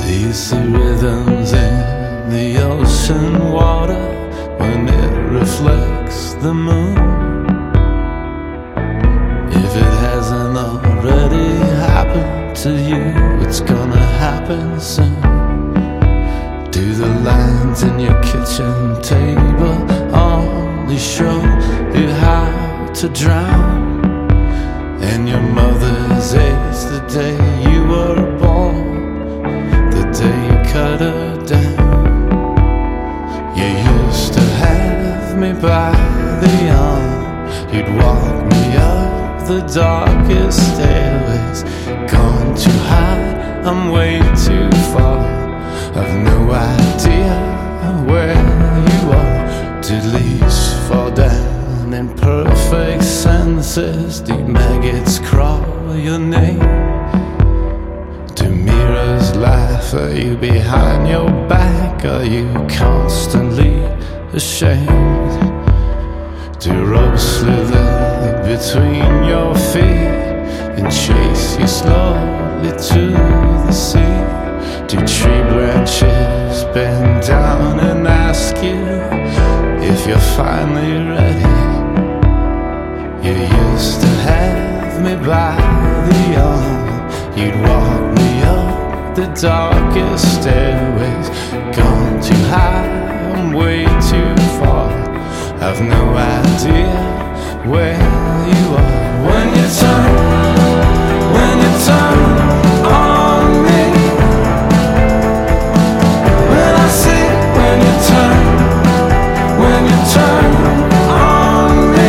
These are rhythms in the ocean water when it reflects the moon. If it hasn't already happened to you, it's gonna happen soon. Do the lines in your kitchen table only show you how to drown? And your mother's age the day you were born, the day you cut her down. You used to have me by the arm, you'd walk me up the darkest stairways. Gone too high, I'm way too far, I've no idea where you are. Did leaves fall down in perfect sentences? Do maggots crawl your name? Do mirrors laugh at you behind your back? Are you constantly ashamed? Do ropes slither between your feet and chase you slowly to the sea? Do tree branches bend down and ask you if you're finally ready? You used to have me by the arm, you'd walk me up the darkest stairways. Gone too high, I'm way too far, I've no idea where you are. When you turn on me, when I see, when you turn on me,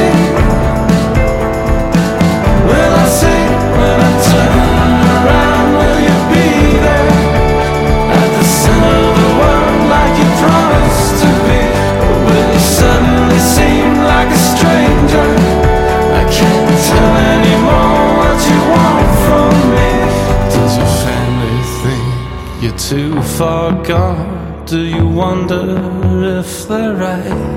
will I see, when I turn around, will you be there at the center of the world like you promised to be? Or will you suddenly seem like a stranger? I can't tell anymore what you want from me. Does your family think you're too far gone? Do you wonder if they're right?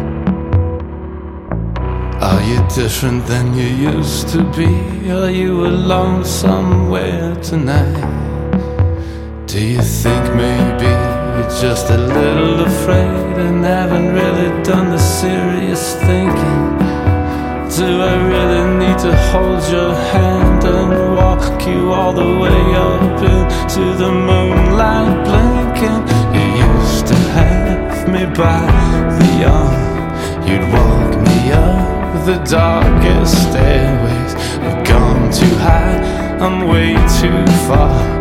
Are you different than you used to be? Are you alone somewhere tonight? Do you think maybe you're just a little afraid and haven't really done the serious thinking? Do I really need to hold your hand and walk you all the way up into the moonlight blinking? You used to have me by the arm, you'd walk me up the darkest stairways. I've gone too high, I'm way too far,